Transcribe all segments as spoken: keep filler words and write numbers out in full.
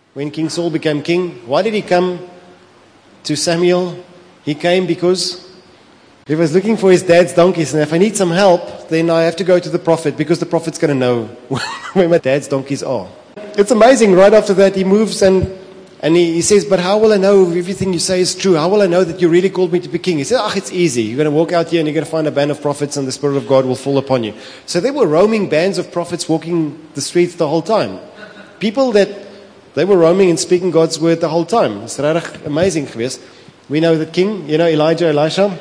when King Saul became king, why did he come to Samuel? He came because he was looking for his dad's donkeys, and if I need some help, then I have to go to the prophet, because the prophet's going to know where my dad's donkeys are. It's amazing. Right after that, he moves and and he, he says, but how will I know if everything you say is true? How will I know that you really called me to be king? He said, ah, it's easy. You're going to walk out here and you're going to find a band of prophets, and the Spirit of God will fall upon you. So there were roaming bands of prophets walking the streets the whole time. People that, they were roaming and speaking God's word the whole time. It's regtig amazing geweest. We know that king, you know, Elijah, Elisha,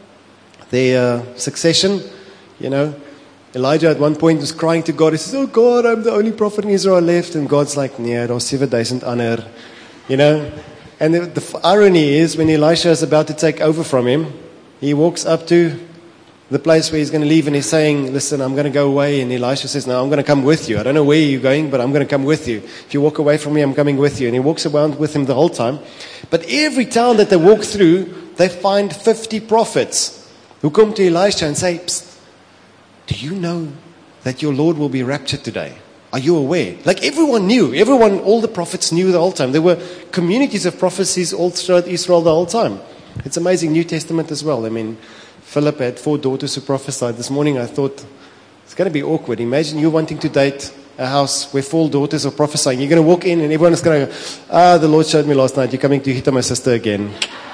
their uh, succession, you know, Elijah at one point was crying to God. He says, oh God, I'm the only prophet in Israel left. And God's like, nee, daar's seven thousand ander. You know, and the, the irony is when Elisha is about to take over from him, he walks up to the place where he's going to leave, and he's saying, listen, I'm going to go away. And Elisha says, no, I'm going to come with you. I don't know where you're going, but I'm going to come with you. If you walk away from me, I'm coming with you. And he walks around with him the whole time. But every town that they walk through, they find fifty prophets who come to Elisha and say, psst, do you know that your Lord will be raptured today? Are you aware? Like everyone knew. Everyone, all the prophets knew the whole time. There were communities of prophecies all throughout Israel the whole time. It's amazing. New Testament as well. I mean, Philip had four daughters who prophesied. This morning I thought, it's going to be awkward. Imagine you wanting to date a house where four daughters are prophesying. You're going to walk in and everyone is going to go, ah, the Lord showed me last night, you're coming to hit on my sister again.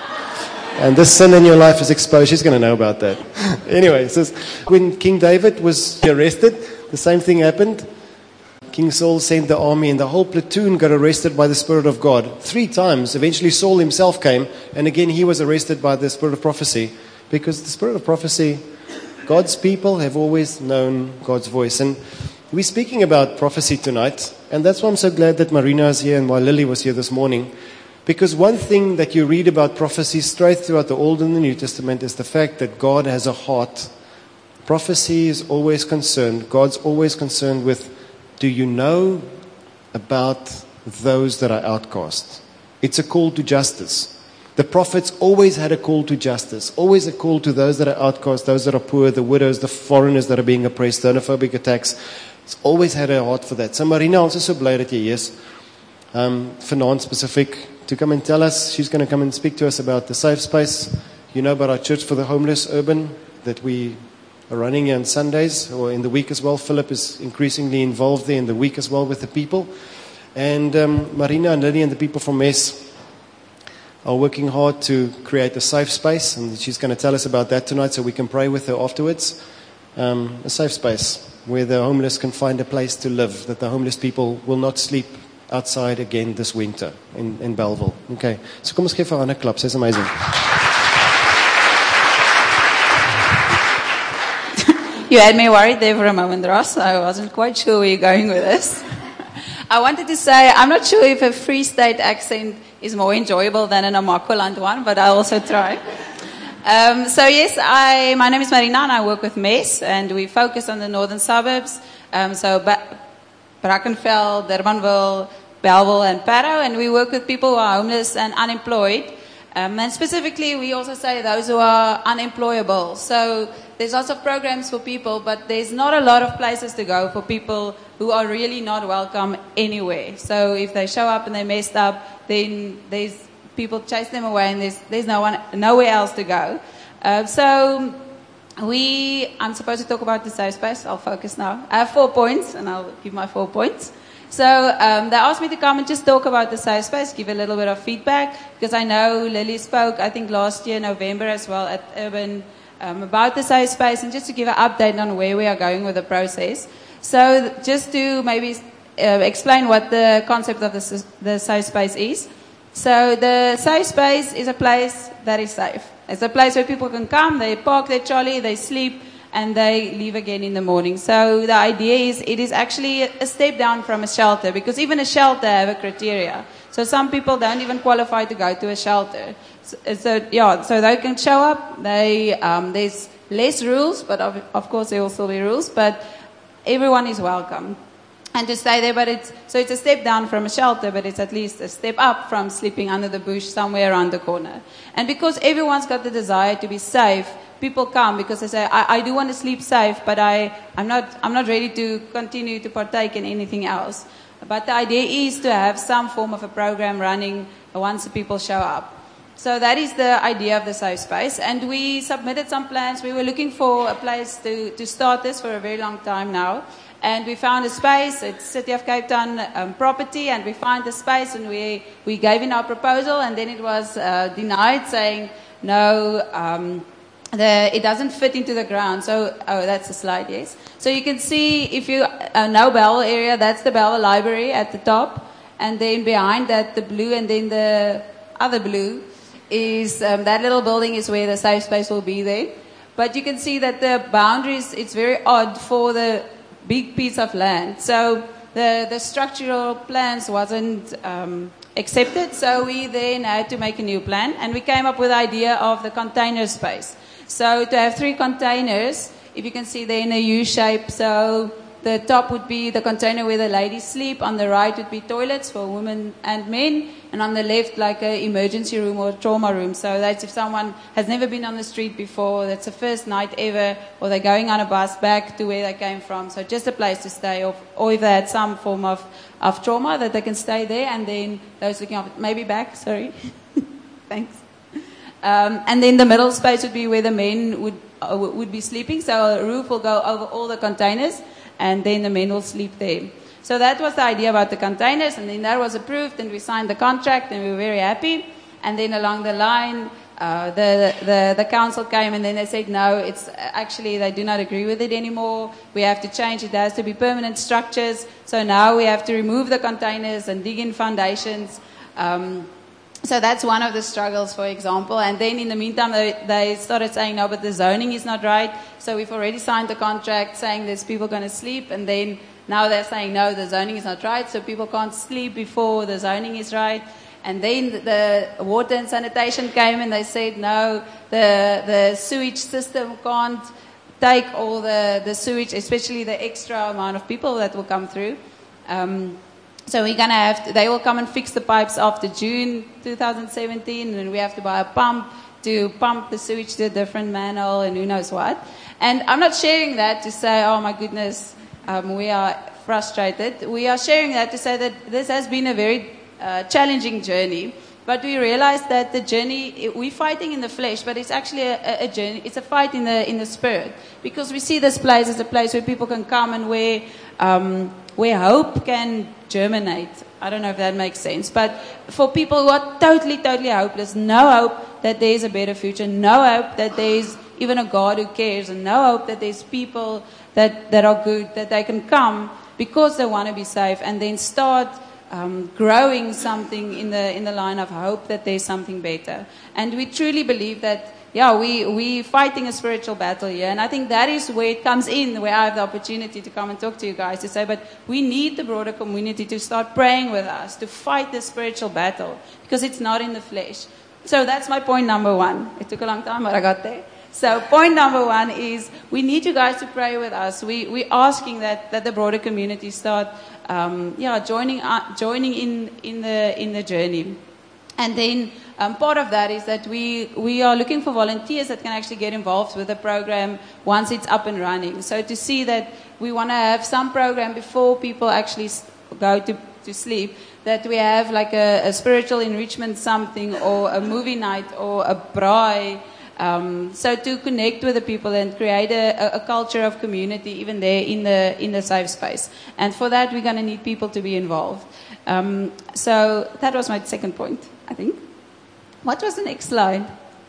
And this sin in your life is exposed. She's going to know about that. Anyway, so when King David was arrested, the same thing happened. King Saul sent the army, and the whole platoon got arrested by the Spirit of God. Three times. Eventually Saul himself came, and again he was arrested by the Spirit of prophecy. Because the Spirit of prophecy, God's people have always known God's voice. And we're speaking about prophecy tonight, and that's why I'm so glad that Marina is here and why Lily was here this morning. Because one thing that you read about prophecy straight throughout the Old and the New Testament is the fact that God has a heart. Prophecy is always concerned, God's always concerned with, do you know about those that are outcast? It's a call to justice. The prophets always had a call to justice, always a call to those that are outcast, those that are poor, the widows, the foreigners that are being oppressed, xenophobic attacks. It's always had a heart for that. So Marina, ons is so bly dat jy hier is. Um, vanaand specific, to come and tell us, she's going to come and speak to us about the safe space. You know about our Church for the Homeless Urban that we are running here on Sundays or in the week as well. Philip is increasingly involved there in the week as well with the people. And um, Marina and Lily and the people from M E S are working hard to create a safe space, and she's going to tell us about that tonight so we can pray with her afterwards. Um, a safe space where the homeless can find a place to live, that the homeless people will not sleep outside again this winter in, in Belleville. Okay, so kom ons gee vir haar 'n klap. Sy's amazing. You had me worried there for a moment, Ross. I wasn't quite sure where you're going with this. I wanted to say, I'm not sure if a Free State accent is more enjoyable than an Namaqualand one, but I'll also try. Um, so yes, I, my name is Marina and I work with M E S, and we focus on the northern suburbs. Um, so ba- Brackenfell, Durbanville, Belleville and Parow, and we work with people who are homeless and unemployed. Um, and specifically, we also say those who are unemployable. So there's lots of programs for people, but there's not a lot of places to go for people who are really not welcome anywhere. So if they show up and they messed up, then there's people chase them away, and there's there's no one nowhere else to go. Uh, so we, I'm supposed to talk about the safe space. I'll focus now. I have four points, and I'll give my four points. So um, they asked me to come and just talk about the safe space, give a little bit of feedback, because I know Lily spoke, I think last year, November as well, at Urban um, about the safe space, and just to give an update on where we are going with the process. So just to maybe uh, explain what the concept of the, the safe space is. So the safe space is a place that is safe. It's a place where people can come, they park their trolley, they sleep, and they leave again in the morning. So the idea is it is actually a step down from a shelter, because even a shelter have a criteria. So some people don't even qualify to go to a shelter. So, so yeah, so they can show up. They um, there's less rules, but of, of course there will still be rules. But everyone is welcome. And to stay there, but it's so it's a step down from a shelter, but it's at least a step up from sleeping under the bush somewhere around the corner. And because everyone's got the desire to be safe, people come because they say, I, I do want to sleep safe, but I, I'm not I'm not ready to continue to partake in anything else. But the idea is to have some form of a program running once the people show up. So that is the idea of the safe space. And we submitted some plans. We were looking for a place to, to start this for a very long time now. And we found a space. It's City of Cape Town um, property. And we found the space and we, we gave in our proposal. And then it was uh, denied, saying, no, um, the, it doesn't fit into the ground. So, oh, that's a slide, yes. So you can see, if you uh, know Bellville area, that's the Bellville Library at the top. And then behind that, the blue, and then the other blue is um, that little building is where the safe space will be there. But you can see that the boundaries, it's very odd for the big piece of land. So the, the structural plans wasn't um, accepted. So we then had to make a new plan. And we came up with the idea of the container space. So to have three containers, if you can see they're in a U shape. So the top would be the container where the ladies sleep. On the right would be toilets for women and men. And on the left, like an emergency room or trauma room. So that's if someone has never been on the street before, that's the first night ever, or they're going on a bus back to where they came from. So just a place to stay, or, or if they had some form of, of trauma, that they can stay there. And then those looking up, maybe back, sorry. Thanks. Um, and then the middle space would be where the men would, uh, would be sleeping. So a roof will go over all the containers, and then the men will sleep there. So that was the idea about the containers, and then that was approved, and we signed the contract, and we were very happy. And then along the line, uh, the, the, the council came, and then they said, no, it's actually, they do not agree with it anymore. We have to change it. There has to be permanent structures. So now we have to remove the containers and dig in foundations. Um, So that's one of the struggles, for example. And then in the meantime, they, they started saying, no, but the zoning is not right. So we've already signed the contract saying there's people going to sleep. And then now they're saying, no, the zoning is not right. So people can't sleep before the zoning is right. And then the water and sanitation came and they said, no, the, the sewage system can't take all the, the sewage, especially the extra amount of people that will come through. Um, So we're going to have to, they will come and fix the pipes after June twenty seventeen, and we have to buy a pump to pump the sewage to a different manhole and who knows what. And I'm not sharing that to say, oh my goodness, um, we are frustrated. We are sharing that to say that this has been a very uh, challenging journey. But we realize that the journey, we're fighting in the flesh, but it's actually a, a journey, it's a fight in the in the spirit. Because we see this place as a place where people can come and where, um, where hope can germinate. I don't know if that makes sense. But for people who are totally, totally hopeless, no hope that there's a better future, no hope that there's even a God who cares, and no hope that there's people that, that are good, that they can come because they want to be safe and then start Um, growing something in the in the line of hope that there's something better. And we truly believe that, yeah, we, we're fighting a spiritual battle here. And I think that is where it comes in, where I have the opportunity to come and talk to you guys, to say, but we need the broader community to start praying with us, to fight the spiritual battle, because it's not in the flesh. So that's my point number one. It took a long time, but I got there. So point number one is we need you guys to pray with us. We, we're asking that, that the broader community start um, yeah, joining uh, joining in, in, the, in the journey. And then um, part of that is that we, we are looking for volunteers that can actually get involved with the program once it's up and running. So to see that we want to have some program before people actually go to, to sleep, that we have like a, a spiritual enrichment something, or a movie night, or a braai. Um, so to connect with the people and create a, a culture of community even there in the in the safe space. And for that, we're going to need people to be involved. Um, so that was my second point, I think. What was the next slide?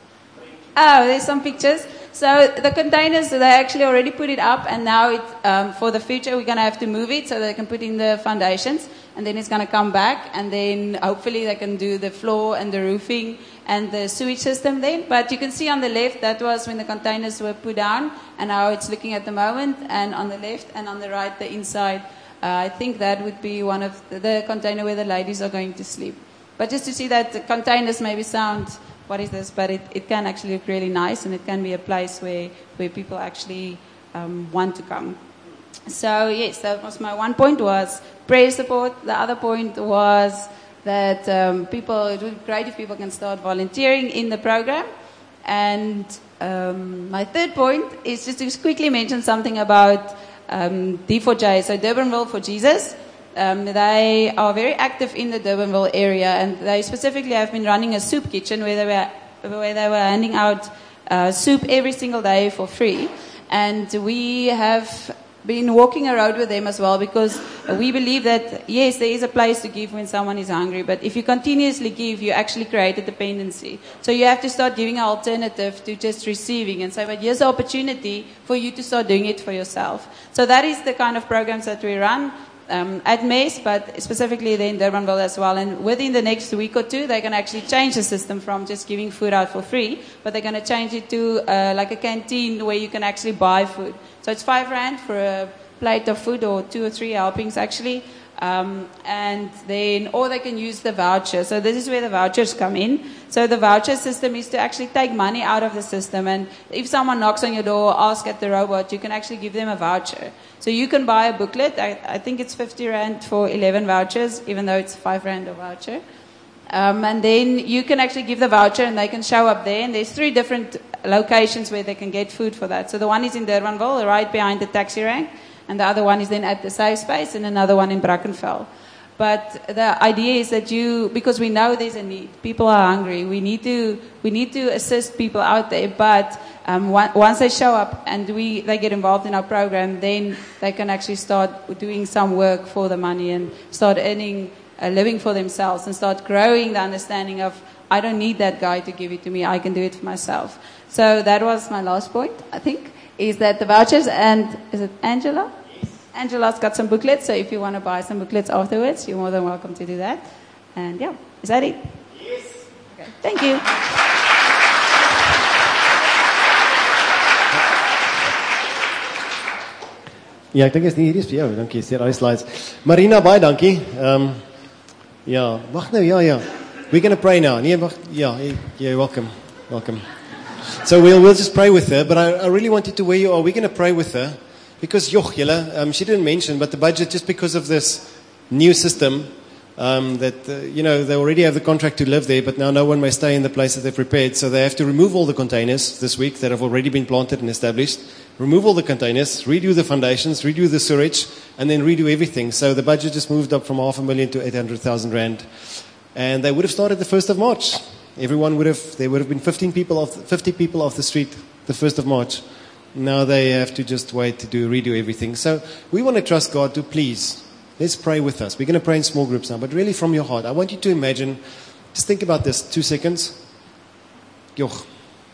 Oh, there's some pictures. So the containers, they actually already put it up, and now it, um, for the future, we're going to have to move it so they can put in the foundations, and then it's going to come back, and then hopefully they can do the floor and the roofing and the sewage system then. But you can see on the left, that was when the containers were put down, and how it's looking at the moment, and on the left and on the right, the inside. Uh, I think that would be one of the, the container where the ladies are going to sleep. But just to see that the containers maybe sound, what is this? But it, it can actually look really nice, and it can be a place where, where people actually um, want to come. So yes, that was my one point, was prayer support. The other point was that um, people, it would be great if people can start volunteering in the program. And um, my third point is just to quickly mention something about um, D four J, so Durbanville for Jesus. Um, they are very active in the Durbanville area, and they specifically have been running a soup kitchen where they were, where they were handing out uh, soup every single day for free. And we have been walking around with them as well, because we believe that, yes, there is a place to give when someone is hungry, but if you continuously give, you actually create a dependency. So you have to start giving an alternative to just receiving and say, but here's an opportunity for you to start doing it for yourself. So that is the kind of programs that we run um, at Mess, but specifically there in Durbanville as well. And within the next week or two, they can actually change the system from just giving food out for free, but they're going to change it to uh, like a canteen where you can actually buy food. So it's five rand for a plate of food, or two or three helpings actually. Um, and then, or they can use the voucher. So this is where the vouchers come in. So the voucher system is to actually take money out of the system. And if someone knocks on your door or asks at the robot, you can actually give them a voucher. So you can buy a booklet. I, I think it's fifty rand for eleven vouchers, even though it's five rand a voucher. Um, and then you can actually give the voucher and they can show up there. And there's three different locations where they can get food for that. So the one is in Durbanville, right behind the taxi rank. And the other one is then at the safe space, and another one in Brackenfell. But the idea is that you, because we know there's a need, people are hungry, we need to, we need to assist people out there. But um, once they show up and we, they get involved in our program, then they can actually start doing some work for the money and start earning a living for themselves and start growing the understanding of, I don't need that guy to give it to me, I can do it for myself. So that was my last point, I think. Is that the vouchers, and is it Angela? Yes. Angela's got some booklets, so if you want to buy some booklets afterwards, you're more than welcome to do that. And yeah, is that it? Yes. Okay, thank you. Ja, ek dink is nie hierdie is vir jou. Dankie, sê daai slides. Marina, baie dankie. Ehm um, ja, wag nou, ja, ja. We're going to pray now. Nee, wag. Ja, you're welcome. Welcome. So we'll, we'll just pray with her, but I, I really wanted to where you are. We're going to pray with her because, joch, julle, um, she didn't mention, but the budget, just because of this new system, um, that, uh, you know, they already have the contract to live there, but now no one may stay in the place that they've prepared. So they have to remove all the containers this week that have already been planted and established, remove all the containers, redo the foundations, redo the sewage, and then redo everything. So the budget just moved up from half a million to eight hundred thousand rand. And they would have started the first of March. Everyone would have, there would have been fifteen people off, fifty people off the street the first of March. Now they have to just wait to do, redo everything. So we want to trust God to please, let's pray with us. We're going to pray in small groups now, but really from your heart. I want you to imagine, just think about this, two seconds. Joch.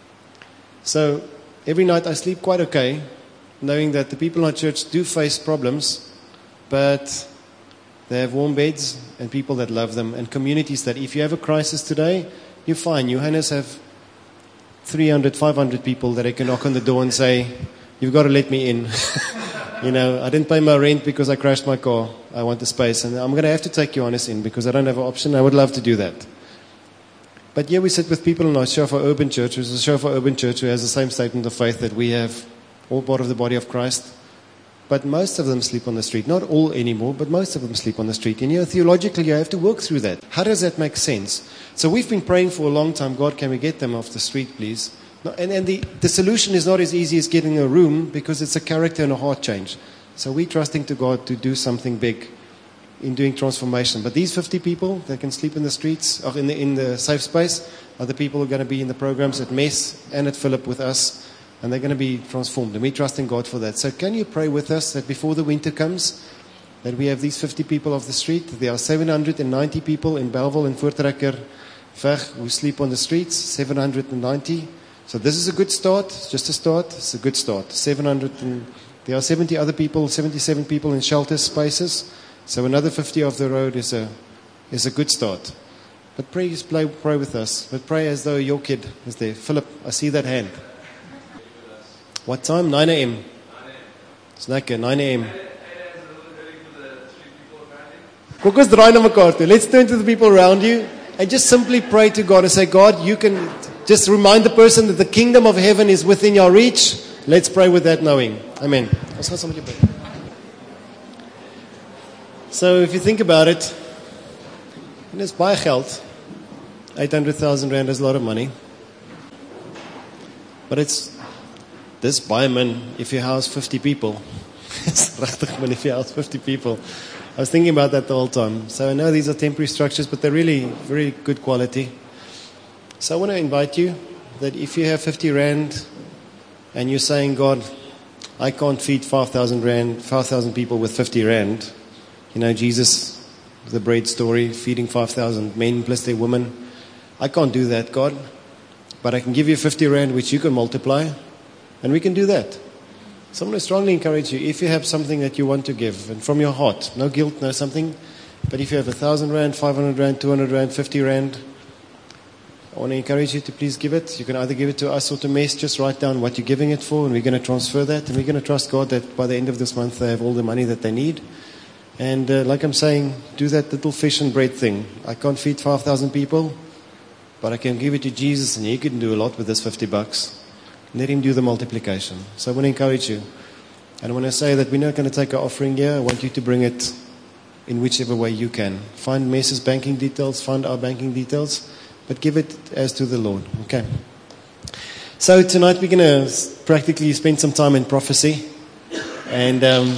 So every night I sleep quite okay, knowing that the people in our church do face problems, but they have warm beds and people that love them and communities that if you have a crisis today, you're fine. Johannes have three hundred, five hundred people that I can knock on the door and say, you've got to let me in. You know, I didn't pay my rent because I crashed my car. I want the space. And I'm going to have to take Johannes in because I don't have an option. I would love to do that. But here we sit with people in our Shofar Urban Church, which is a Shofar Urban Church who has the same statement of faith that we have, all part of the body of Christ. But most of them sleep on the street. Not all anymore, but most of them sleep on the street. And you know, theologically, you have to work through that. How does that make sense? So we've been praying for a long time, God, can we get them off the street, please? No, and and the, the solution is not as easy as getting a room because it's a character and a heart change. So we're trusting to God to do something big in doing transformation. But these fifty people that can sleep in the streets, or in the, in the safe space, are the people who are going to be in the programs at Mess and at Philip with us. And they're going to be transformed. And we're trusting God for that. So can you pray with us that before the winter comes, that we have these fifty people off the street? There are seven hundred ninety people in Bellville and Voortrekker Veg who sleep on the streets. seven hundred ninety. So this is a good start. It's just a start. It's a good start. seven hundred and there are seventy other people, seventy-seven people in shelter spaces. So another fifty off the road is a is a good start. But pray, pray, pray with us. But pray as though your kid is there. Philip, I see that hand. What time? nine a.m. It's lekker, nine a.m. Kom ons draai na mekaar toe. Let's turn to the people around you and just simply pray to God and say, God, you can just remind the person that the kingdom of heaven is within your reach. Let's pray with that knowing. Amen. So if you think about it, and it's baie geld. eight hundred thousand rand is a lot of money. But it's this baie min if you house fifty people. It's regtig min if you house fifty people. I was thinking about that the whole time. So I know these are temporary structures, but they're really very good quality. So I want to invite you that if you have fifty rand and you're saying, God, I can't feed five thousand rand, five thousand people with fifty rand. You know, Jesus, the bread story, feeding five thousand men plus their women. I can't do that, God. But I can give you fifty rand, which you can multiply, and we can do that. So I'm going to strongly encourage you, if you have something that you want to give, and from your heart, no guilt, no something, but if you have a thousand rand, five hundred rand, two hundred rand, fifty rand, I want to encourage you to please give it. You can either give it to us or to Mess. Just write down what you're giving it for, and we're going to transfer that, and we're going to trust God that by the end of this month they have all the money that they need. And uh, like I'm saying, do that little fish and bread thing. I can't feed five thousand people, but I can give it to Jesus, and He can do a lot with this fifty bucks. Let Him do the multiplication. So I want to encourage you. And I want to say that we're not going to take our offering here. I want you to bring it in whichever way you can. Find Mess's banking details, find our banking details, but give it as to the Lord. Okay. So tonight we're going to practically spend some time in prophecy. And um,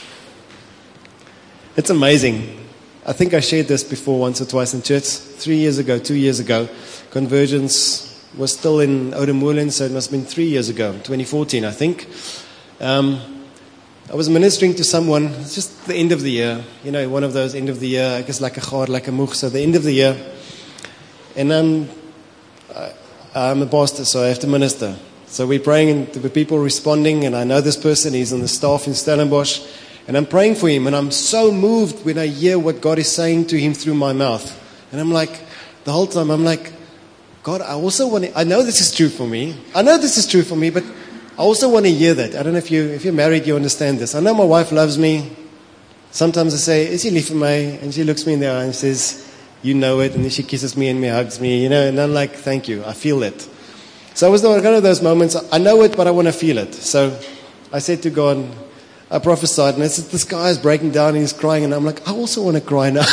it's amazing. I think I shared this before once or twice in church. Three years ago, two years ago, Convergence was still in Oudtshoorn, so it must have been three years ago, twenty fourteen, I think. Um, I was ministering to someone, it's just the end of the year, you know, one of those end of the year, I guess like a gaar, like a moeg, so the end of the year. And um, I, I'm a pastor, so I have to minister. So we're praying, and the people responding, and I know this person, he's on the staff in Stellenbosch, and I'm praying for him, and I'm so moved when I hear what God is saying to him through my mouth. And I'm like, the whole time, I'm like, God, I also want to, I know this is true for me. I know this is true for me, but I also want to hear that. I don't know if, you, if you're married, you understand this. I know my wife loves me. Sometimes I say, is he lief for me? And she looks me in the eye and says, you know it. And then she kisses me and me, hugs me, you know, and I'm like, thank you. I feel it. So it was one of those moments, I know it, but I want to feel it. So I said to God, I prophesied, and I said, the sky is breaking down and he's crying. And I'm like, I also want to cry now.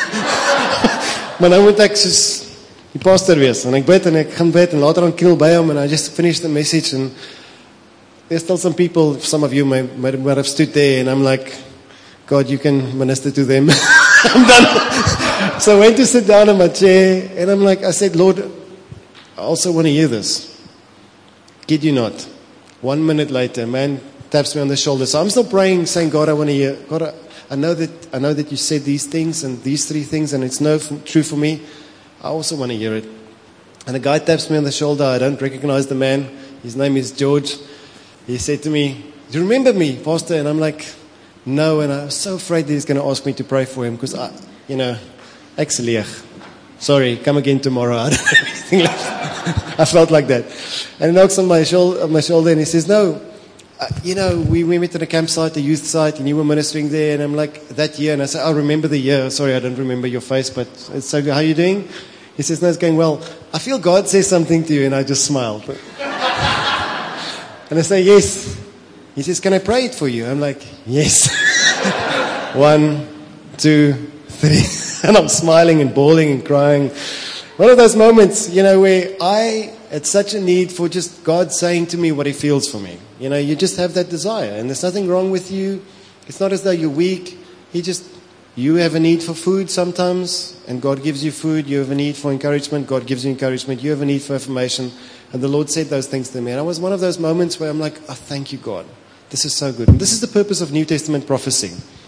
Maar nou moet ek soos die pastor wees, en ek bid en ek gaan bid, en later on kniel by hom, and I just finished the message, and there's still some people, some of you may, might, might have stood there, and I'm like, God, you can minister to them. I'm done. So I went to sit down in my chair, and I'm like, I said, Lord, I also want to hear this. Kid you not. One minute later, a man taps me on the shoulder. So I'm still praying, saying, God, I want to hear, God, I, I know that I know that you said these things and these three things, and it's no f- true for me. I also want to hear it. And the guy taps me on the shoulder. I don't recognize the man. His name is George. He said to me, do you remember me, Pastor? And I'm like, no. And I was so afraid that he's going to ask me to pray for him because, I, you know, ek's leeg. Sorry, come again tomorrow. I don't have anything left. I felt like that. And he knocks on my shoulder, on my shoulder and he says, no, uh, you know, we, we met at a campsite, a youth site, and you were ministering there. And I'm like, that year. And I said, I remember the year. Sorry, I don't remember your face, but it's so good. How are you doing? He says, no, it's going well. I feel God says something to you. And I just smiled. And I say, yes. He says, can I pray it for you? I'm like, yes. One, two, three. And I'm smiling and bawling and crying. One of those moments, you know, where I had such a need for just God saying to me what He feels for me. You know, you just have that desire. And there's nothing wrong with you. It's not as though you're weak. He just... You have a need for food sometimes, and God gives you food. You have a need for encouragement. God gives you encouragement. You have a need for affirmation. And the Lord said those things to me. And it was one of those moments where I'm like, oh, thank you, God. This is so good. And this is the purpose of New Testament prophecy.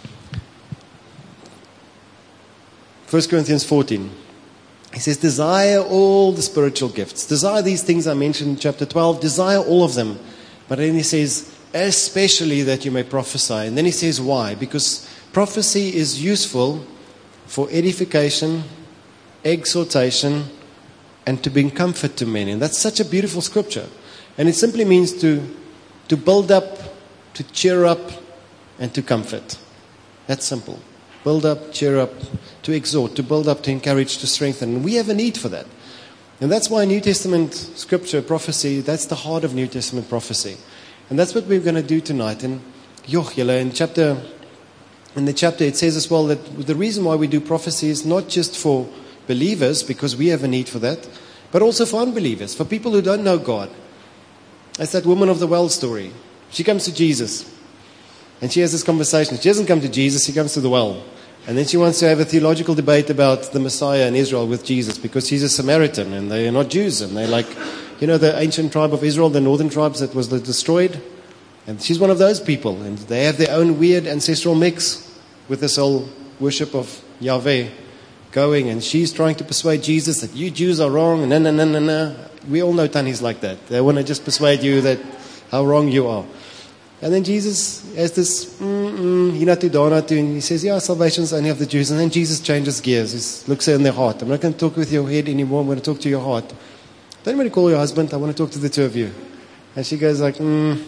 First Corinthians fourteen. He says, desire all the spiritual gifts. Desire these things I mentioned in chapter twelve. Desire all of them. But then he says, especially that you may prophesy. And then he says, why? Because prophecy is useful for edification, exhortation, and to bring comfort to men. And that's such a beautiful scripture. And it simply means to, to build up, to cheer up, and to comfort. That's simple. Build up, cheer up, to exhort, to build up, to encourage, to strengthen. And we have a need for that. And that's why New Testament scripture, prophecy, that's the heart of New Testament prophecy. And that's what we're going to do tonight. And Joch, julle, in chapter... In the chapter, it says as well that the reason why we do prophecy is not just for believers, because we have a need for that, but also for unbelievers, for people who don't know God. That's that woman of the well story. She comes to Jesus, and she has this conversation. She doesn't come to Jesus, she comes to the well. And then she wants to have a theological debate about the Messiah in Israel with Jesus because he's a Samaritan and they are not Jews. And they're like, you know, the ancient tribe of Israel, the northern tribes that was destroyed. And she's one of those people. And they have their own weird ancestral mix with this whole worship of Yahweh going. And she's trying to persuade Jesus that you Jews are wrong. And no, no, no, no, no. We all know Tannies like that. They want to just persuade you that how wrong you are. And then Jesus has this, mm-mm, hinatu donatu, and he says, yeah, salvation is only of the Jews. And then Jesus changes gears. He looks in their heart. I'm not going to talk with your head anymore. I'm going to talk to your heart. Don't want to call your husband. I want to talk to the two of you. And she goes like, mm,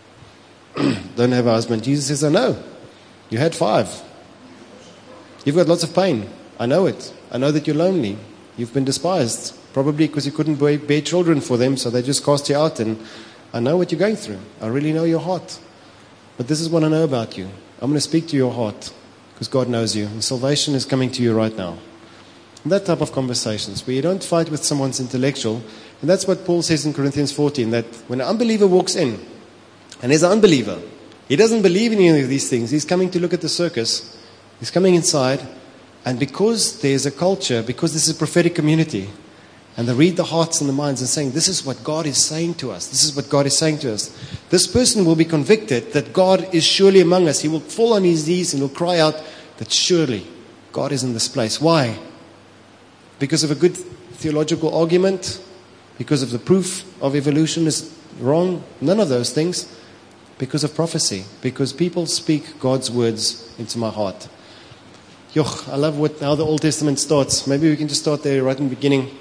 don't have a husband. Jesus says, I know. You had five. You've got lots of pain. I know it. I know that you're lonely. You've been despised. Probably because you couldn't bear children for them, so they just cast you out. And I know what you're going through. I really know your heart. But this is what I know about you. I'm going to speak to your heart because God knows you. And salvation is coming to you right now. And that type of conversations where you don't fight with someone's intellectual. And that's what Paul says in Corinthians fourteen, that when an unbeliever walks in, and there's an unbeliever, he doesn't believe in any of these things. He's coming to look at the circus. He's coming inside. And because there's a culture, because this is a prophetic community, and they read the hearts and the minds and saying, this is what God is saying to us. This is what God is saying to us. This person will be convicted that God is surely among us. He will fall on his knees and will cry out that surely God is in this place. Why? Because of a good theological argument? Because of the proof of evolution is wrong? None of those things. Because of prophecy. Because people speak God's words into my heart. Yoch, I love what, how the Old Testament starts. Maybe we can just start there right in the beginning.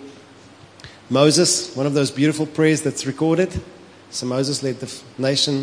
Moses, one of those beautiful prayers that's recorded. So Moses led the nation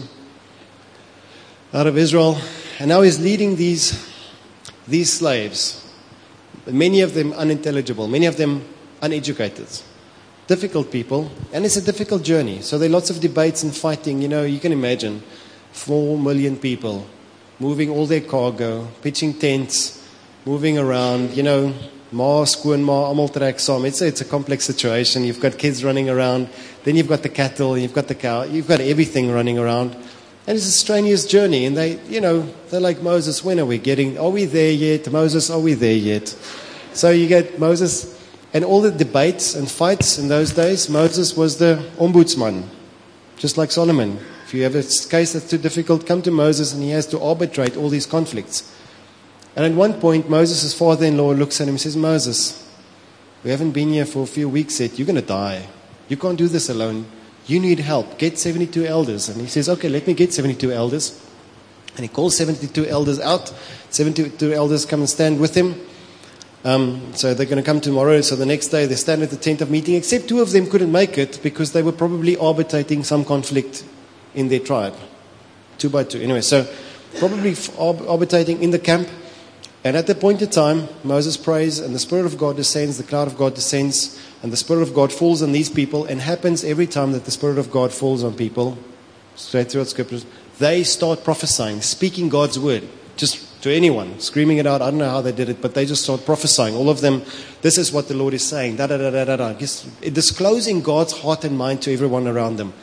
out of Israel. And now he's leading these, these slaves. Many of them unintelligible. Many of them uneducated. Difficult people. And it's a difficult journey. So there are lots of debates and fighting. You know, you can imagine. Four million people moving all their cargo, pitching tents, moving around, you know, Ma, skoon, ma, almal trek saam. It's a, it's a complex situation. You've got kids running around. Then you've got the cattle. You've got the cow. You've got everything running around. And it's a strenuous journey. And they, you know, they're like, Moses, when are we getting, are we there yet? Moses, are we there yet? So you get Moses and all the debates and fights in those days. Moses was the ombudsman, just like Solomon. If you have a case that's too difficult, come to Moses and he has to arbitrate all these conflicts. And at one point, Moses' father-in-law looks at him and says, Moses, we haven't been here for a few weeks yet. You're going to die. You can't do this alone. You need help. Get seventy-two elders. And he says, okay, let me get seventy-two elders. And he calls seventy-two elders out. seventy-two elders come and stand with him. Um, so they're going to come tomorrow. So the next day they stand at the tent of meeting, except two of them couldn't make it because they were probably arbitrating some conflict in their tribe. Two by two. Anyway, so probably arbitrating in the camp. And at that point in time, Moses prays and the Spirit of God descends, the cloud of God descends, and the Spirit of God falls on these people, and happens every time that the Spirit of God falls on people, straight throughout Scriptures, they start prophesying, speaking God's word, just to anyone, screaming it out. I don't know how they did it, but they just start prophesying. All of them, this is what the Lord is saying, da da da da da da, just disclosing God's heart and mind to everyone around them.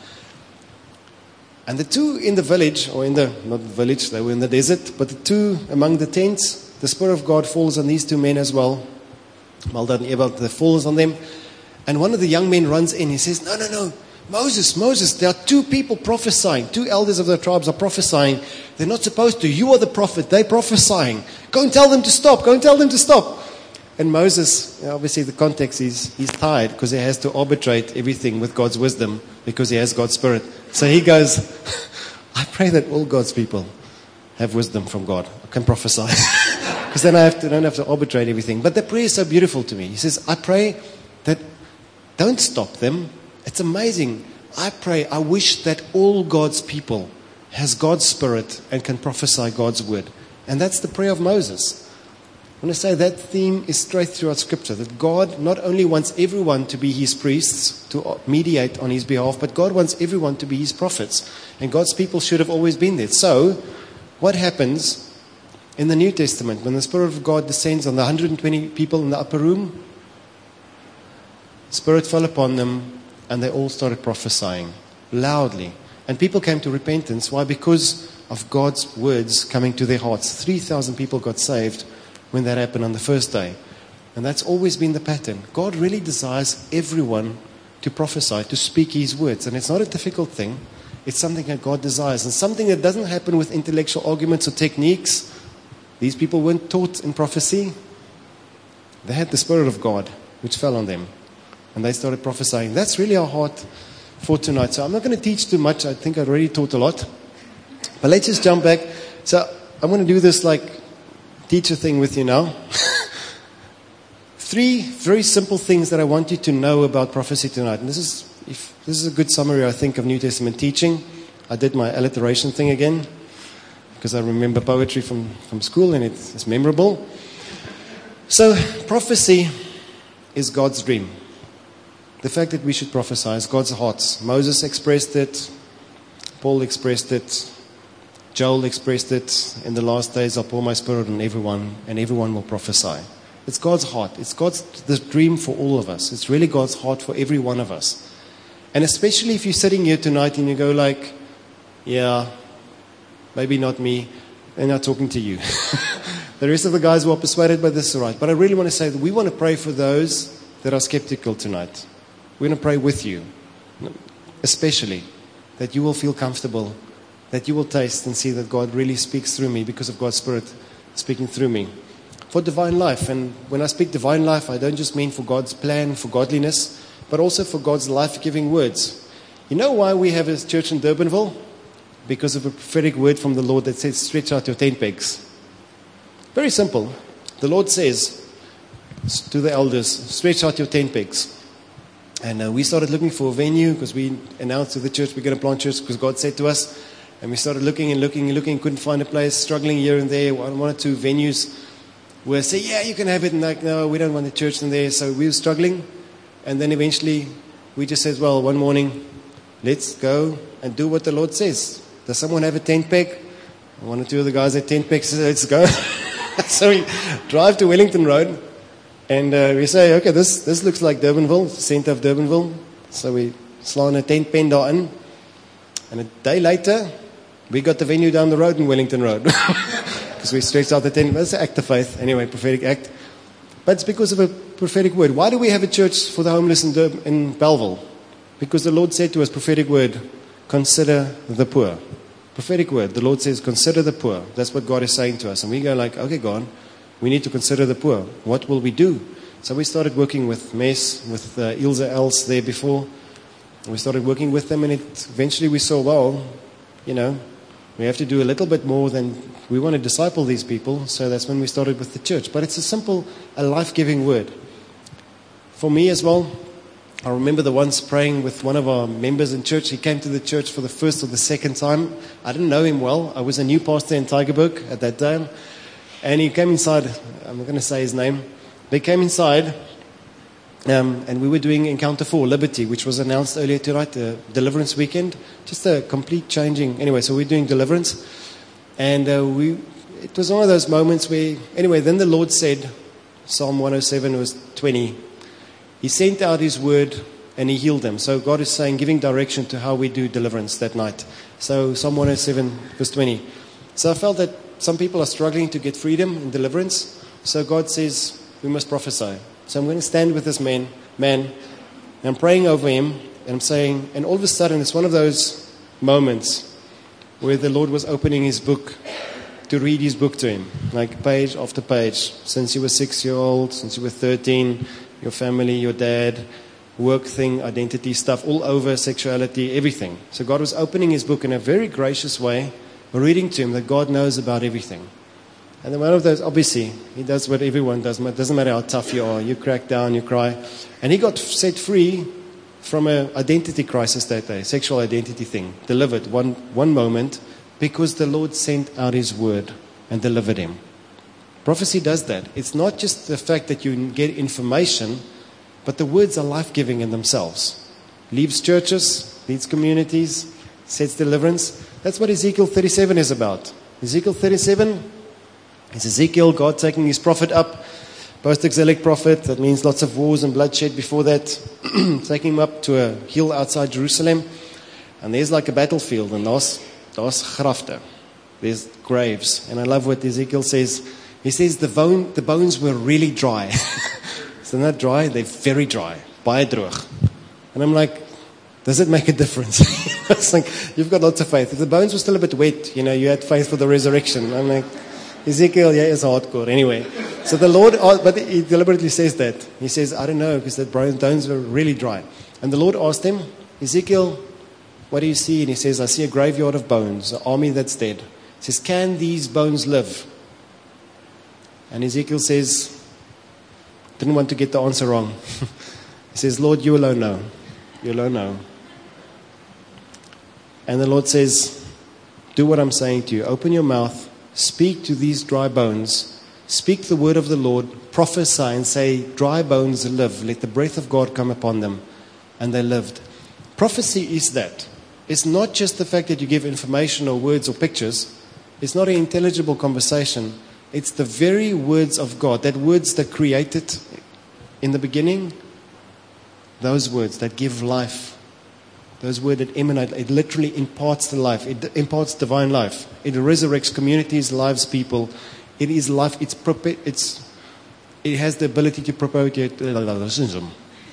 And the two in the village, or in the, not the village, they were in the desert, but the two among the tents, the Spirit of God falls on these two men as well. Maldad and Ebal, that falls on them. And one of the young men runs in. He says, no, no, no. Moses, Moses, there are two people prophesying. Two elders of the tribes are prophesying. They're not supposed to. You are the prophet. They're prophesying. Go and tell them to stop. Go and tell them to stop. And Moses, obviously the context is he's tired because he has to arbitrate everything with God's wisdom because he has God's Spirit. So he goes, I pray that all God's people have wisdom from God. I can prophesy. Because then I have to, don't have to arbitrate everything. But the prayer is so beautiful to me. He says, I pray that don't stop them. It's amazing. I pray, I wish that all God's people has God's Spirit and can prophesy God's word. And that's the prayer of Moses. I want to say that theme is straight throughout Scripture. That God not only wants everyone to be His priests, to mediate on His behalf, but God wants everyone to be His prophets. And God's people should have always been there. So, what happens in the New Testament, when the Spirit of God descends on the one hundred twenty people in the upper room, the Spirit fell upon them and they all started prophesying loudly. And people came to repentance. Why? Because of God's words coming to their hearts. three thousand people got saved when that happened on the first day. And that's always been the pattern. God really desires everyone to prophesy, to speak His words. And it's not a difficult thing. It's something that God desires. And something that doesn't happen with intellectual arguments or techniques. These people weren't taught in prophecy. They had the Spirit of God, which fell on them. And they started prophesying. That's really our heart for tonight. So I'm not going to teach too much. I think I already taught a lot. But let's just jump back. So I'm going to do this like teacher thing with you now. Three very simple things that I want you to know about prophecy tonight. And this is if this is a good summary, I think, of New Testament teaching. I did my alliteration thing again because I remember poetry from, from school and it's, it's memorable. So prophecy is God's dream. The fact that we should prophesy is God's heart. Moses expressed it. Paul expressed it. Joel expressed it. In the last days I'll pour my Spirit on everyone and everyone will prophesy. It's God's heart. It's God's the dream for all of us. It's really God's heart for every one of us. And especially if you're sitting here tonight and you go like, yeah, maybe not me, they're not talking to you. The rest of the guys who are persuaded by this are right. But I really want to say that we want to pray for those that are skeptical tonight. We want to pray with you, especially that you will feel comfortable, that you will taste and see that God really speaks through me because of God's Spirit speaking through me. For divine life. And when I speak divine life, I don't just mean for God's plan, for godliness, but also for God's life-giving words. You know why we have a church in Durbanville? Because of a prophetic word from the Lord that says, stretch out your tent pegs. Very simple. The Lord says to the elders, stretch out your tent pegs. And uh, we started looking for a venue because we announced to the church we're going to plant church because God said to us. And we started looking and looking and looking, couldn't find a place, struggling here and there, one or two venues. We'll say, yeah, you can have it. And like, no, we don't want the church in there. So we were struggling. And then eventually we just said, well, one morning, let's go and do what the Lord says. Does someone have a tent peg? One or two of the guys had tent pegs. Let's go. So we drive to Wellington Road. And uh, we say, okay, this, this looks like Durbanville, the center of Durbanville. So we slaan a tent pen daarin. And a day later, we got the venue down the road in Wellington Road. Because we stretched out the tent. That's an act of faith. Anyway, prophetic act. But it's because of a prophetic word. Why do we have a church for the homeless in, Dur- in Bellville? Because the Lord said to us, prophetic word, consider the poor. Prophetic word. The Lord says, consider the poor. That's what God is saying to us. And we go like, okay, God, we need to consider the poor. What will we do? So we started working with Mes, with uh, Ilse Els there before. We started working with them and it, eventually we saw, well, you know, we have to do a little bit more than we want to disciple these people. So that's when we started with the church. But it's a simple, a life-giving word. For me as well, I remember the once praying with one of our members in church. He came to the church for the first or the second time. I didn't know him well. I was a new pastor in Tygerberg at that time. And he came inside. I'm not going to say his name. They came inside. Um, and we were doing Encounter for Liberty, which was announced earlier tonight, the Deliverance Weekend. Just a complete changing. Anyway, so we're doing Deliverance. And uh, we, it was one of those moments where, anyway, then the Lord said, Psalm one oh seven verse twenty, He sent out His word and He healed them. So God is saying, giving direction to how we do deliverance that night. So Psalm one oh seven verse twenty. So I felt that some people are struggling to get freedom and deliverance. So God says, we must prophesy. So I'm going to stand with this man, man, and I'm praying over him, and I'm saying, and all of a sudden it's one of those moments where the Lord was opening His book to read His book to him, like page after page. Since you were six years old, since you were thirteen, your family, your dad, work thing, identity stuff, all over, sexuality, everything. So God was opening His book in a very gracious way, reading to him that God knows about everything. And then one of those, obviously, he does what everyone does. It doesn't matter how tough you are. You crack down, you cry. And he got set free from an identity crisis that day, sexual identity thing, delivered one, one moment because the Lord sent out His word and delivered him. Prophecy does that. It's not just the fact that you get information, but the words are life-giving in themselves. Leaves churches, leads communities, sets deliverance. That's what Ezekiel thirty-seven is about. Ezekiel thirty-seven is Ezekiel, God taking His prophet up, post-exilic prophet, that means lots of wars and bloodshed before that, taking him up to a hill outside Jerusalem. And there's like a battlefield, and there's, there's grafte. There's graves. And I love what Ezekiel says. He says the, bone, the bones were really dry. So not dry, they're very dry. Baie droog. And I'm like, does it make a difference? It's like, you've got lots of faith. If the bones were still a bit wet, you know, you had faith for the resurrection. I'm like, Ezekiel, yeah, is hardcore. Anyway, so the Lord, but he deliberately says that. He says, I don't know, because the bones were really dry. And the Lord asked him, Ezekiel, what do you see? And he says, I see a graveyard of bones, an army that's dead. He says, can these bones live? And Ezekiel says, didn't want to get the answer wrong. He says, Lord, you alone know. You alone know. And the Lord says, do what I'm saying to you. Open your mouth, speak to these dry bones, speak the word of the Lord, prophesy and say, dry bones live. Let the breath of God come upon them. And they lived. Prophecy is that. It's not just the fact that you give information or words or pictures. It's not an intelligible conversation. It's the very words of God. That words that created in the beginning, those words that give life. Those words that emanate, it literally imparts the life. It imparts divine life. It resurrects communities, lives, people. It is life. It's, it's it has the ability to propagate, to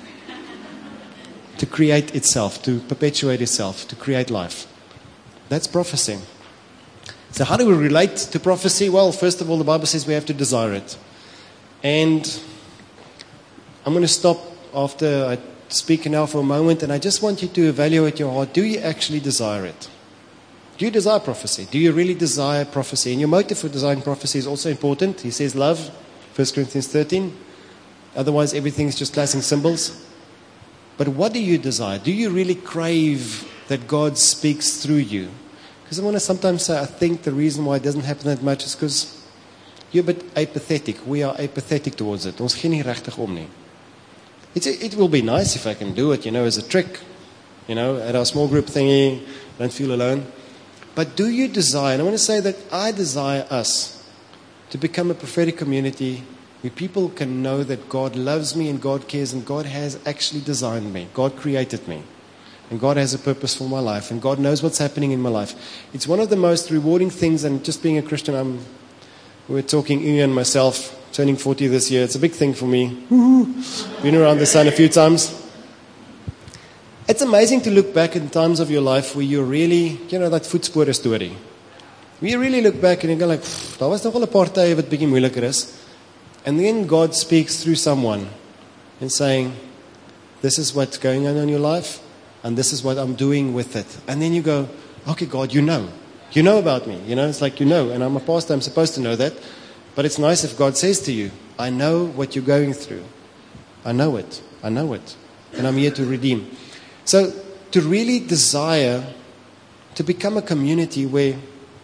create itself, to perpetuate itself, to create life. That's prophecy. So how do we relate to prophecy? Well, first of all, the Bible says we have to desire it. And I'm going to stop after I speak now for a moment, and I just want you to evaluate your heart. Do you actually desire it? Do you desire prophecy? Do you really desire prophecy? And your motive for desiring prophecy is also important. He says love, First Corinthians thirteen. Otherwise, everything's just classing symbols. But what do you desire? Do you really crave that God speaks through you? Because I want to sometimes say, I think the reason why it doesn't happen that much is because you're a bit apathetic. We are apathetic towards it. Ons gee nie regtig om nie. It's, it will be nice if I can do it, you know, as a trick, you know, at our small group thingy, don't feel alone. But do you desire, and I want to say that I desire us to become a prophetic community where people can know that God loves me and God cares and God has actually designed me. God created me. And God has a purpose for my life. And God knows what's happening in my life. It's one of the most rewarding things, and just being a Christian, I'm, we were talking, Ian and myself, turning forty this year. It's a big thing for me. Woo-hoo. Been around the sun a few times. It's amazing to look back in times of your life where you're really, you know, that voetspore story. Where you really look back and you go like, daar was nog wel 'n paar tye wat bietjie moeiliker is. And then God speaks through someone and saying, this is what's going on in your life and this is what I'm doing with it. And then you go, okay, God, you know. You know about me. You know, it's like you know. And I'm a pastor, I'm supposed to know that. But it's nice if God says to you, I know what you're going through. I know it. I know it. And I'm here to redeem. So to really desire to become a community where,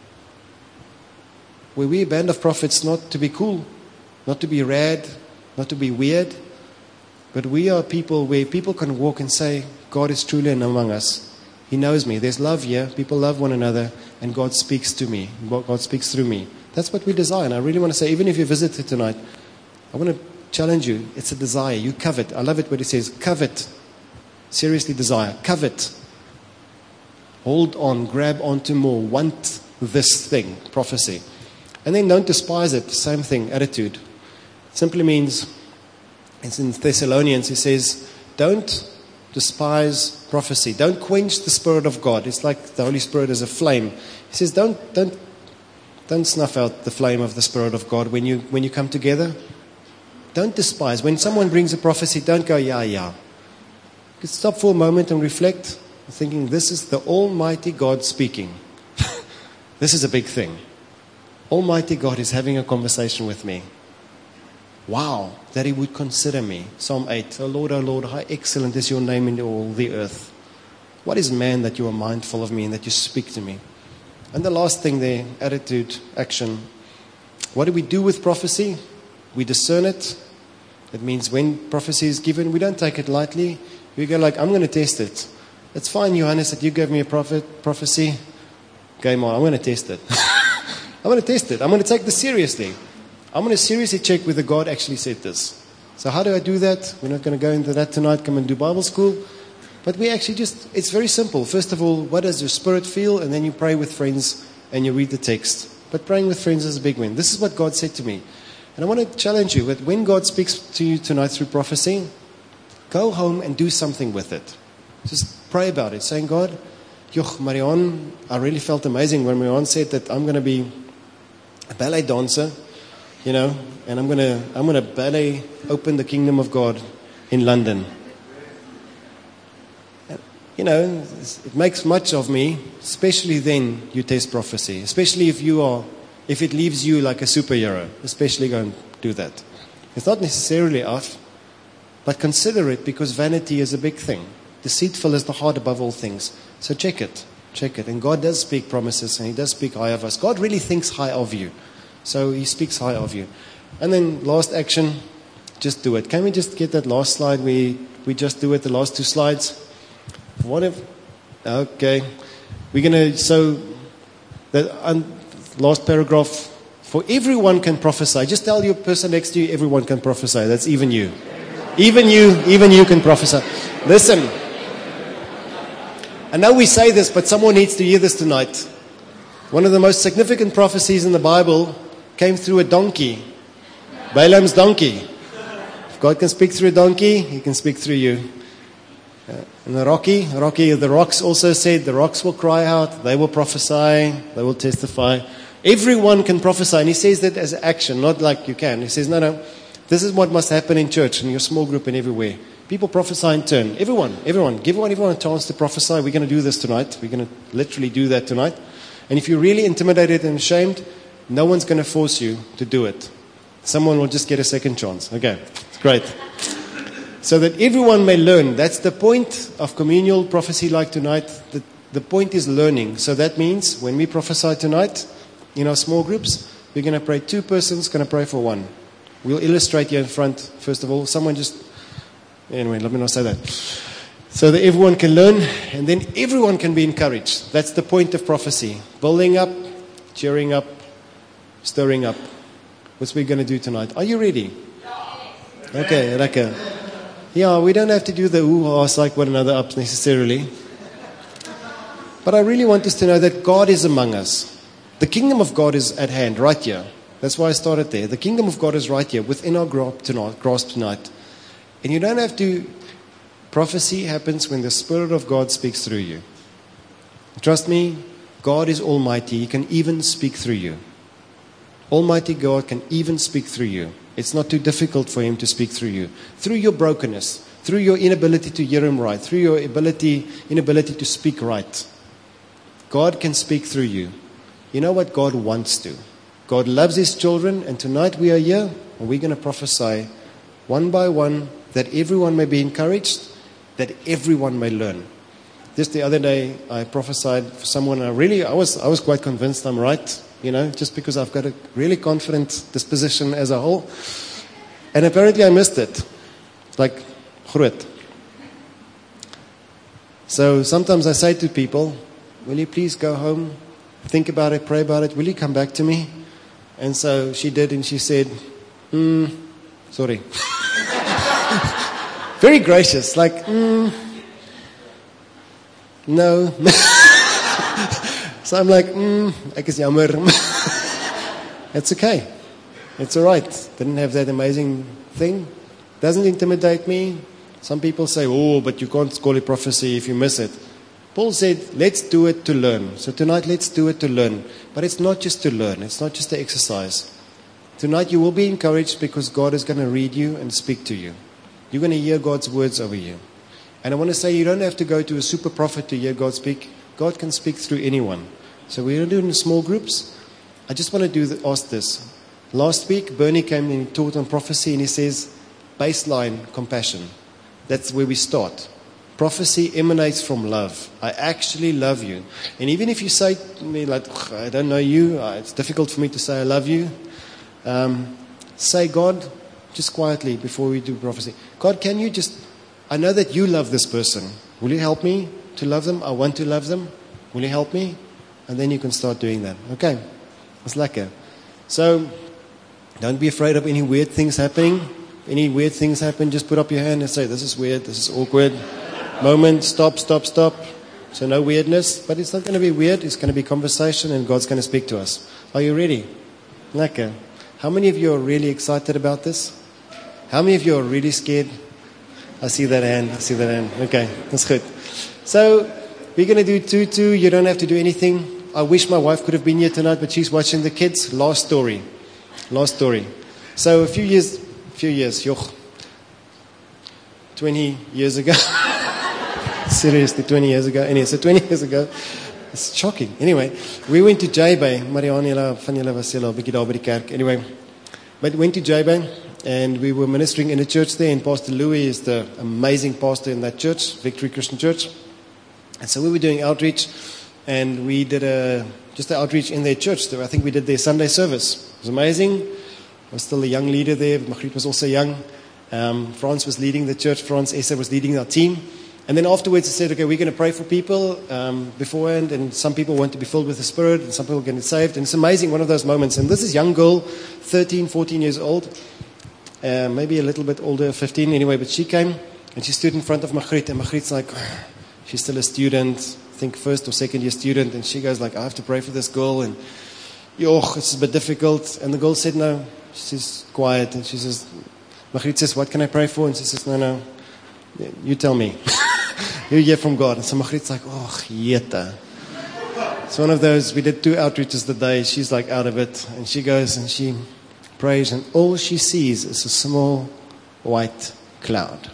where we're a band of prophets, not to be cool, not to be rad, not to be weird, but we are people where people can walk and say, God is truly among us. He knows me. There's love here. People love one another. And God speaks to me. God speaks through me. That's what we desire. And I really want to say, even if you visited tonight, I want to challenge you. It's a desire. You covet. I love it when it says, covet. Seriously desire. Covet. Hold on. Grab onto more. Want this thing. Prophecy. And then don't despise it. Same thing. Attitude. It simply means, it's in Thessalonians, he says, don't despise prophecy. Don't quench the Spirit of God. It's like the Holy Spirit is a flame. He says, don't, don't, don't snuff out the flame of the Spirit of God when you, when you come together. Don't despise. When someone brings a prophecy, don't go, yeah, yeah. You stop for a moment and reflect, thinking, this is the Almighty God speaking. This is a big thing. Almighty God is having a conversation with me. Wow, that He would consider me. Psalm eight, O Lord, O Lord, how excellent is your name in all the earth. What is man that you are mindful of me and that you speak to me? And the last thing there, attitude, action. What do we do with prophecy? We discern it. That means when prophecy is given, we don't take it lightly. We go like, I'm going to test it. It's fine, Johannes, that you gave me a prophet, prophecy. Game on, I'm going to test it. I'm going to test it. I'm going to take this seriously. I'm going to seriously check whether God actually said this. So how do I do that? We're not going to go into that tonight, come and do Bible school. But we actually just, it's very simple. First of all, what does your spirit feel? And then you pray with friends and you read the text. But praying with friends is a big win. This is what God said to me. And I want to challenge you that when God speaks to you tonight through prophecy, go home and do something with it. Just pray about it, saying, God, Joch, Marianne, I really felt amazing when Marianne said that I'm going to be a ballet dancer, you know, and I'm going to I'm going to ballet open the kingdom of God in London. You know, it makes much of me, especially then you test prophecy, especially if you are, if it leaves you like a superhero, especially go and do that. It's not necessarily off, but consider it, because vanity is a big thing. Deceitful is the heart above all things. So check it, check it. And God does speak promises, and He does speak high of us. God really thinks high of you. So He speaks high of you. And then last action, just do it. Can we just get that last slide? We, we just do it, the last two slides. What if, okay, we're going to, so the um, last paragraph, for everyone can prophesy. Just tell your person next to you, everyone can prophesy. That's even you. Even you, even you can prophesy. Listen, I know we say this, but someone needs to hear this tonight. One of the most significant prophecies in the Bible came through a donkey, Balaam's donkey. If God can speak through a donkey, He can speak through you. Uh, and the Rocky, Rocky, the rocks also said, the rocks will cry out, they will prophesy, they will testify. Everyone can prophesy, and he says that as action, not like you can. He says, no, no, this is what must happen in church, in your small group and everywhere. People prophesy in turn. Everyone, everyone, give everyone, everyone a chance to prophesy. We're going to do this tonight. We're going to literally do that tonight. And if you're really intimidated and ashamed, no one's going to force you to do it. Someone will just get a second chance. Okay, it's great. So that everyone may learn. That's the point of communal prophecy like tonight. The, the point is learning. So that means when we prophesy tonight in our small groups, we're going to pray. Two persons going to pray for one. We'll illustrate here in front. First of all, someone just... Anyway, let me not say that. So that everyone can learn, and then everyone can be encouraged. That's the point of prophecy. Building up, cheering up, stirring up. What's we going to do tonight? Are you ready? Okay, Raka. Yeah, we don't have to do the ooh-ahs like one another up necessarily. But I really want us to know that God is among us. The kingdom of God is at hand, right here. That's why I started there. The kingdom of God is right here, within our grasp tonight. And you don't have to... Prophecy happens when the Spirit of God speaks through you. Trust me, God is almighty. He can even speak through you. Almighty God can even speak through you. It's not too difficult for Him to speak through you. Through your brokenness, through your inability to hear Him right, through your ability, inability to speak right. God can speak through you. You know what? God wants to. God loves His children, and tonight we are here, and we're going to prophesy one by one that everyone may be encouraged, that everyone may learn. Just the other day, I prophesied for someone. I really, I was, I was quite convinced I'm right. You know, just because I've got a really confident disposition as a whole. And apparently I missed it. Like, groot. So sometimes I say to people, will you please go home, think about it, pray about it, will you come back to me? And so she did, and she said, hmm, sorry. Very gracious, like, mm, no. So I'm like, mm, ek is jammer. It's okay. It's all right. Didn't have that amazing thing. Doesn't intimidate me. Some people say, oh, but you can't call it prophecy if you miss it. Paul said, let's do it to learn. So tonight, let's do it to learn. But it's not just to learn. It's not just to exercise. Tonight, you will be encouraged because God is going to read you and speak to you. You're going to hear God's words over you. And I want to say, you don't have to go to a super prophet to hear God speak. God can speak through anyone. So we're going to do it in small groups. I just want to do the, ask this. Last week, Bernie came and taught on prophecy, and he says, baseline, compassion. That's where we start. Prophecy emanates from love. I actually love you. And even if you say to me, like, I don't know you, it's difficult for me to say I love you. Um, say, God, just quietly before we do prophecy, God, can you just, I know that you love this person. Will you help me to love them? I want to love them. Will you help me? And then you can start doing that. Okay. It's lekker. So, don't be afraid of any weird things happening. Any weird things happen, just put up your hand and say, this is weird, this is awkward. Moment, stop, stop, stop. So no weirdness. But it's not going to be weird. It's going to be conversation, and God's going to speak to us. Are you ready? Lekker. How many of you are really excited about this? How many of you are really scared? I see that hand. I see that hand. Okay, that's good. So we're going to do two two. You don't have to do anything. I wish my wife could have been here tonight, but she's watching the kids. Last story. Last story. So a few years, few years, yoch, twenty years ago. Seriously, twenty years ago. Anyway, so twenty years ago. It's shocking. Anyway, we went to J-Bay. Marianne van julle was julle 'n bietjie daar by die kerk. Anyway, but went to J-Bay and we were ministering in a church there, and Pastor Louis is the amazing pastor in that church, Victory Christian Church. And so we were doing outreach, and we did a just an outreach in their church. I think we did their Sunday service. It was amazing. I was still a young leader there. Margriet was also young. Um, Frans was leading the church. Frans Essa was leading our team. And then afterwards I said, okay, we're going to pray for people um, beforehand, and some people want to be filled with the Spirit, and some people get saved. And it's amazing, one of those moments. And this is a young girl, thirteen, fourteen years old, uh, maybe a little bit older, fifteen anyway, but she came and she stood in front of Margriet, and Margriet's like, she's still a student, I think first or second year student, and she goes like, I have to pray for this girl, and yoch, it's a bit difficult. And the girl said no. She's quiet, and she says, Margriet says, what can I pray for? And she says, no, no, you tell me. You hear from God. And so Margriet's like, oh, jeta. It's one of those, we did two outreaches the day. She's like out of it. And she goes and she prays, and all she sees is a small white cloud.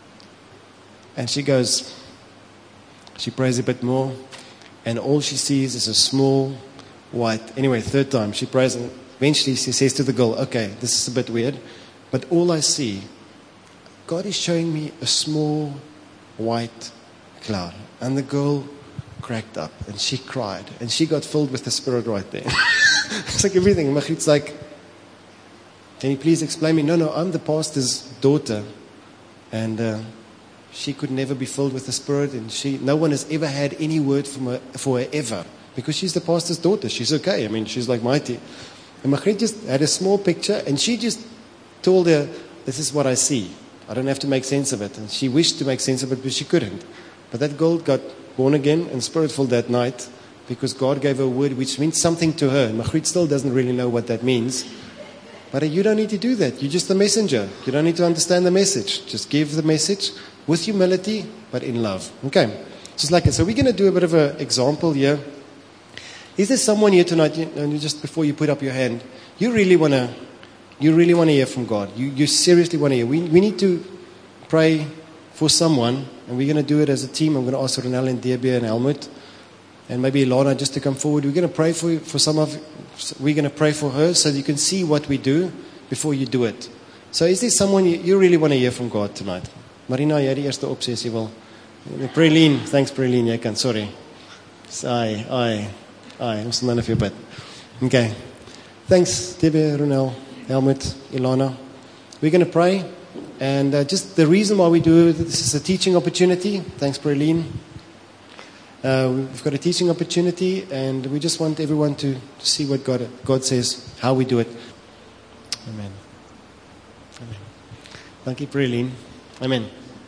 And she goes, she prays a bit more, and all she sees is a small white. Anyway, third time, she prays, and eventually she says to the girl, okay, this is a bit weird, but all I see, God is showing me a small white cloud. And the girl cracked up, and she cried, and she got filled with the Spirit right there. It's like everything. Margriet's like, can you please explain me? No, no, I'm the pastor's daughter, and uh, she could never be filled with the Spirit, and she, no one has ever had any word from her, for her ever, because she's the pastor's daughter. She's okay. I mean, she's like mighty. And Margriet just had a small picture, and she just told her, this is what I see. I don't have to make sense of it. And she wished to make sense of it, but she couldn't. But that girl got born again and Spirit-filled that night because God gave her a word which means something to her. Margriet still doesn't really know what that means. But you don't need to do that. You're just the messenger. You don't need to understand the message. Just give the message with humility, but in love. Okay, just like it. So we're going to do a bit of an example here. Is there someone here tonight, you know, just before you put up your hand, you really want to You really want to hear from God. You, you seriously want to hear. We, we need to pray for someone, and we're going to do it as a team. I'm going to ask Ronel and Debbie and Helmut, and maybe Ilana just to come forward. We're going to pray for for some of. We're going to pray for her so that you can see what we do before you do it. So, is there someone you, you really want to hear from God tonight? Marina, jy die eerste opsie as jy wil. Preline, thanks Preline. Jy kan, sorry. Ai, ai, ai. Ons none of you bid. Okay. Thanks, Debbie, Ronel, Helmut, Ilana. We're going to pray, and uh, just the reason why we do it, this is a teaching opportunity. Thanks, Praline. Uh, we've got a teaching opportunity, and we just want everyone to, to see what God God says, how we do it. Amen. Amen. Thank you, Praline. Amen.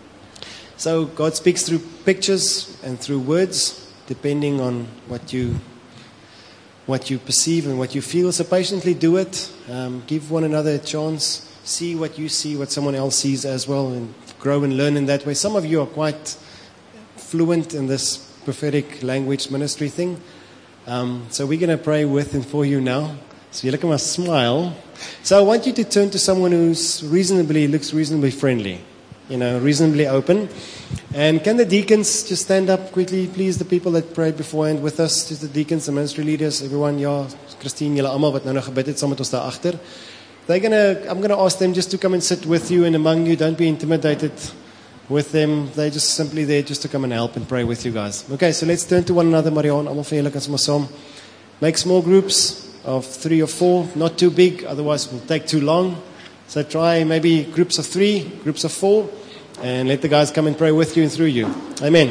So God speaks through pictures and through words, depending on what you what you perceive and what you feel. So patiently do it. Um, give one another a chance. See what you see, what someone else sees as well, and grow and learn in that way. Some of you are quite fluent in this prophetic language ministry thing. Um, so we're going to pray with and for you now. So you look at my smile. So I want you to turn to someone who's reasonably, looks reasonably friendly, you know, reasonably open. And can the deacons just stand up quickly, please? The people that prayed beforehand with us, just the deacons, the ministry leaders, everyone. Ja, Christine, julle almal wat nou nog gebid het, saam met ons daar agter. They're gonna, I'm gonna ask them just to come and sit with you and among you. Don't be intimidated with them. They're just simply there just to come and help and pray with you guys. Okay, so let's turn to one another. Marianne, almal van julle kan sommer saam. Make small groups of three or four, not too big, otherwise it will take too long. So try maybe groups of three, groups of four, and let the guys come and pray with you and through you. Amen.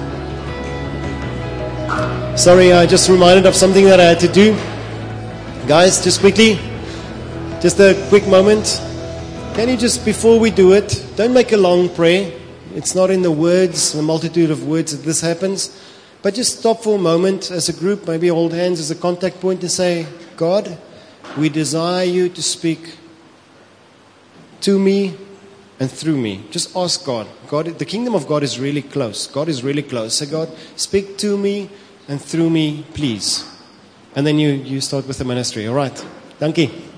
Sorry, I just reminded of something that I had to do. Guys, just quickly, just a quick moment. Can you just, before we do it, don't make a long prayer. It's not in the words, the multitude of words that this happens. But just stop for a moment as a group, maybe hold hands as a contact point and say, God, we desire you to speak to me and through me. Just ask God. God, the kingdom of God is really close. God is really close. Say, God, speak to me and through me, please. And then you, you start with the ministry. All right. Dankie.